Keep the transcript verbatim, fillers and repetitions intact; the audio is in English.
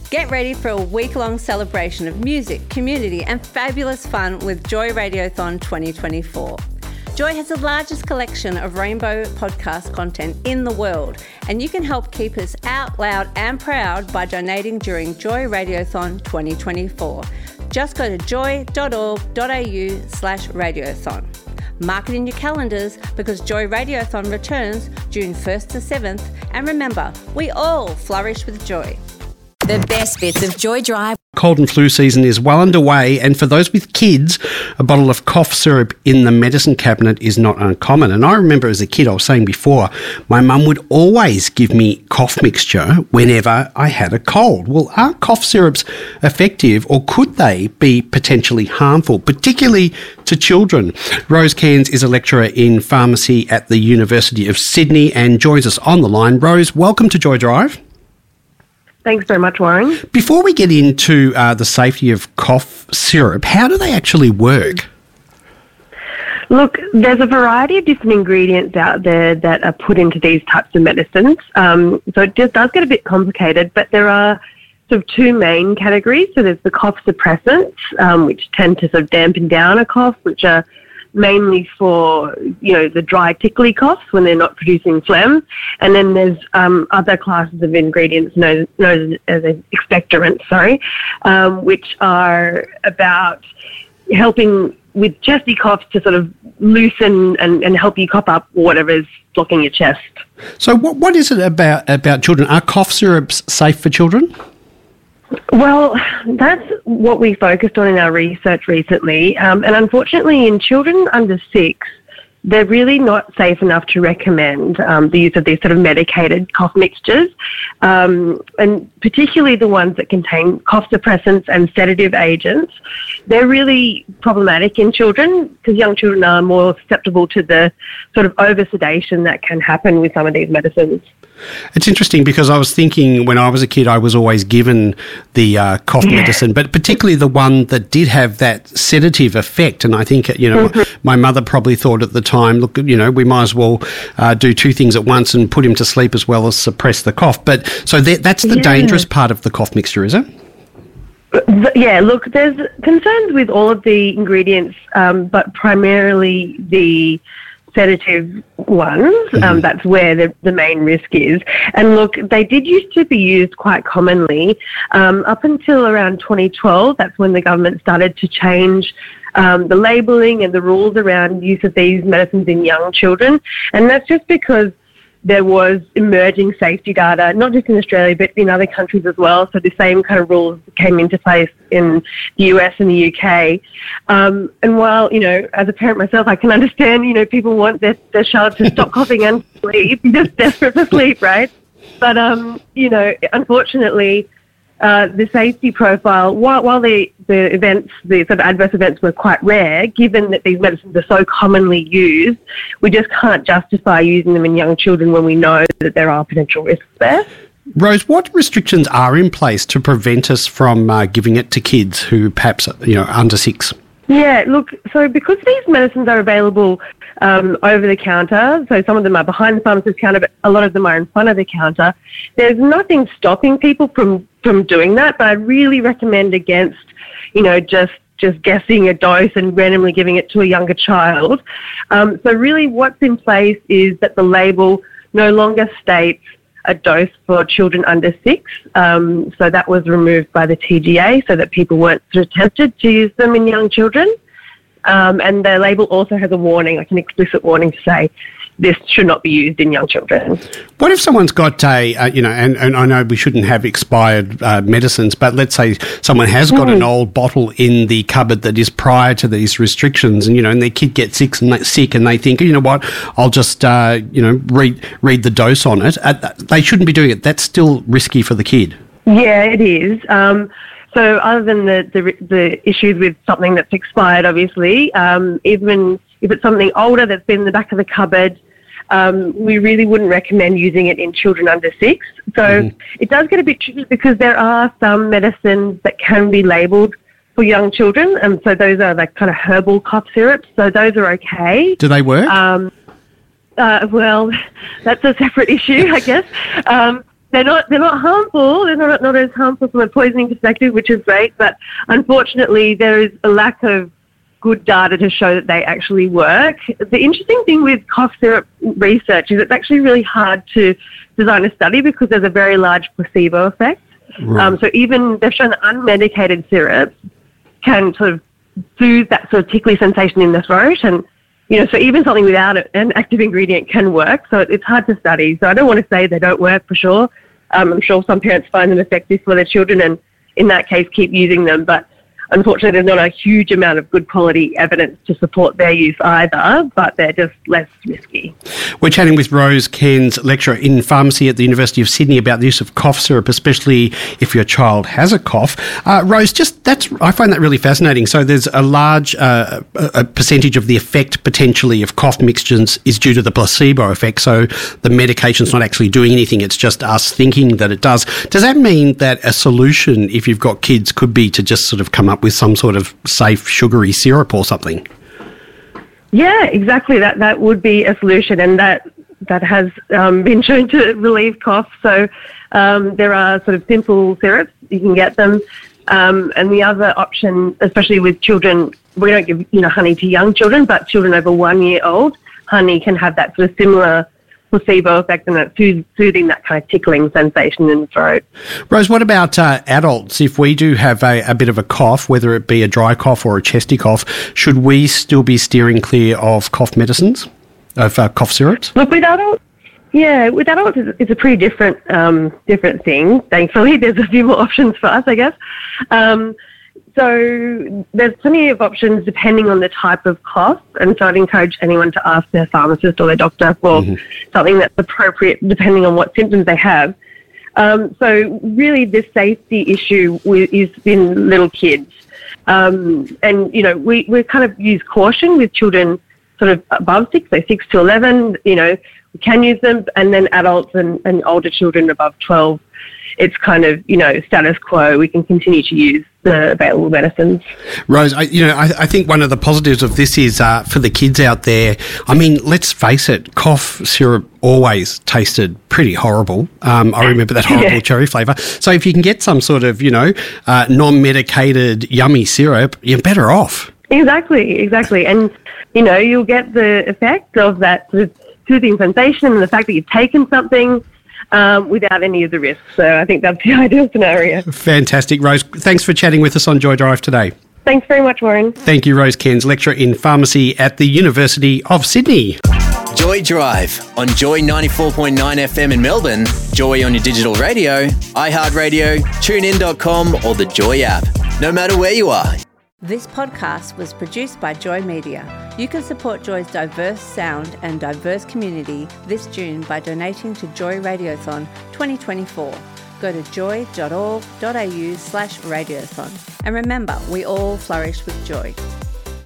Get ready for a week-long celebration of music, community and fabulous fun with Joy Radiothon twenty twenty-four. Joy has the largest collection of rainbow podcast content in the world, and you can help keep us out loud and proud by donating during Joy Radiothon twenty twenty-four. Just go to joy.org.au slash radiothon. Mark it in your calendars because Joy Radiothon returns June first to seventh, and remember, we all flourish with joy. The best bits of Joy Drive. Cold and flu season is well underway, and for those with kids, a bottle of cough syrup in the medicine cabinet is not uncommon. And I remember as a kid, I was saying before, my mum would always give me cough mixture whenever I had a cold. Well, are cough syrups effective, or could they be potentially harmful, particularly to children? Rose Cairns is a lecturer in pharmacy at the University of Sydney and joins us on the line. Rose, welcome to Joy Drive. Thanks very much, Warren. Before we get into uh, the safety of cough syrup, how do they actually work? Look, there's a variety of different ingredients out there that are put into these types of medicines. Um, so it just does get a bit complicated, but there are sort of two main categories. So there's the cough suppressants, um, which tend to sort of dampen down a cough, which are mainly for, you know, the dry tickly coughs when they're not producing phlegm. And then there's um, other classes of ingredients known, known as expectorants, sorry, um, which are about helping with chesty coughs to sort of loosen and, and help you cough up whatever is blocking your chest. So what what is it about, about children? Are cough syrups safe for children? Well, that's what we focused on in our research recently. Um, and unfortunately, in children under six, they're really not safe enough to recommend um, the use of these sort of medicated cough mixtures, um, and particularly the ones that contain cough suppressants and sedative agents. They're really problematic in children because young children are more susceptible to the sort of over-sedation that can happen with some of these medicines. It's interesting because I was thinking when I was a kid, I was always given the uh, cough yeah. medicine, but particularly the one that did have that sedative effect. And I think, you know, mm-hmm. my mother probably thought at the time, look, you know, we might as well uh, do two things at once and put him to sleep as well as suppress the cough. But so that, that's the yeah. dangerous part of the cough mixture, is it? Yeah, look, there's concerns with all of the ingredients, um, but primarily the sedative ones. Mm-hmm. Um, that's where the, the main risk is. And look, they did used to be used quite commonly. Um, up until around twenty twelve, that's when the government started to change um, the labelling and the rules around use of these medicines in young children. And that's just because there was emerging safety data, not just in Australia, but in other countries as well. So the same kind of rules came into place in the U S and the U K. Um, and while, you know, as a parent myself, I can understand, you know, people want their, their child to stop coughing and sleep, just desperate for sleep, right? But, um, you know, unfortunately, Uh, the safety profile, while, while the, the events, the sort of adverse events were quite rare, given that these medicines are so commonly used, we just can't justify using them in young children when we know that there are potential risks there. Rose, what restrictions are in place to prevent us from uh, giving it to kids who perhaps, you know, under six? Yeah, look, so because these medicines are available um, over the counter, so some of them are behind the pharmacist's counter, but a lot of them are in front of the counter, there's nothing stopping people from, from doing that, but I really recommend against, you know, just just guessing a dose and randomly giving it to a younger child. Um, so really what's in place is that the label no longer states a dose for children under six. Um, so that was removed by the T G A so that people weren't sort of tempted to use them in young children. Um, and the label also has a warning, like an explicit warning to say this should not be used in young children. What if someone's got a, uh, you know, and, and I know we shouldn't have expired uh, medicines, but let's say someone has got mm. an old bottle in the cupboard that is prior to these restrictions, and, you know, and their kid gets sick and they, sick and they think, you know what, I'll just, uh, you know, read, read the dose on it. Uh, they shouldn't be doing it. That's still risky for the kid. Yeah, it is. Um, so other than the, the, the issues with something that's expired, obviously, um, even if it's something older that's been in the back of the cupboard, Um, we really wouldn't recommend using it in children under six. So mm. it does get a bit tricky because there are some medicines that can be labelled for young children, and so those are like kind of herbal cough syrups. So those are okay. Do they work? Um, uh, well, that's a separate issue, I guess. Um, they're not they're not harmful. They're not not as harmful from a poisoning perspective, which is great. But unfortunately, there is a lack of good data to show that they actually work. The interesting thing with cough syrup research is it's actually really hard to design a study because there's a very large placebo effect. Right. Um, so even they've shown that unmedicated syrups can sort of soothe that sort of tickly sensation in the throat, and you know, so even something without it, an active ingredient can work. So it's hard to study. So I don't want to say they don't work for sure. Um, I'm sure some parents find them effective for their children, and in that case, keep using them. But unfortunately, there's not a huge amount of good quality evidence to support their use either, but they're just less risky. We're chatting with Rose Cairns, lecturer in pharmacy at the University of Sydney, about the use of cough syrup, especially if your child has a cough. Uh, Rose, just that's I find that really fascinating. So there's a large uh, a percentage of the effect potentially of cough mixtures is due to the placebo effect. So the medication's not actually doing anything; it's just us thinking that it does. Does that mean that a solution, if you've got kids, could be to just sort of come up with some sort of safe sugary syrup or something? Yeah, exactly. That that would be a solution, and that that has um, been shown to relieve cough. So um, there are sort of simple syrups, you can get them. Um, and the other option, especially with children, we don't give you know honey to young children, but children over one year old, honey can have that sort of similar placebo effect, and it's soothing that kind of tickling sensation in the throat. Rose, what about uh, adults? If we do have a, a bit of a cough, whether it be a dry cough or a chesty cough, should we still be steering clear of cough medicines, of uh, cough syrups? Look, with adults, yeah, with adults it's, it's a pretty different um, different thing. Thankfully, there's a few more options for us, I guess. Um, So there's plenty of options depending on the type of cough, and so I'd encourage anyone to ask their pharmacist or their doctor for mm-hmm. something that's appropriate depending on what symptoms they have. Um, so really the safety issue is in little kids. Um, and, you know, we, we kind of use caution with children sort of above six, so six to eleven, you know, we can use them, and then adults and, and older children above twelve. It's kind of, you know, status quo. We can continue to use the available medicines. Rose, I, you know, I, I think one of the positives of this is uh, for the kids out there, I mean, let's face it, cough syrup always tasted pretty horrible. Um, I remember that horrible yeah. cherry flavour. So if you can get some sort of, you know, uh, non-medicated yummy syrup, you're better off. Exactly, exactly. And, you know, you'll get the effect of that sort of soothing sensation and the fact that you've taken something Um, without any of the risks. So I think that's the ideal scenario. Fantastic, Rose. Thanks for chatting with us on Joy Drive today. Thanks very much, Warren. Thank you, Rose Cairns, lecturer in pharmacy at the University of Sydney. Joy Drive on Joy ninety-four point nine F M in Melbourne, Joy on your digital radio, iHeartRadio, tune in dot com or the Joy app. No matter where you are. This podcast was produced by Joy Media. You can support Joy's diverse sound and diverse community this June by donating to Joy Radiothon twenty twenty-four. Go to joy dot org dot a u slash radiothon. And remember, we all flourish with joy.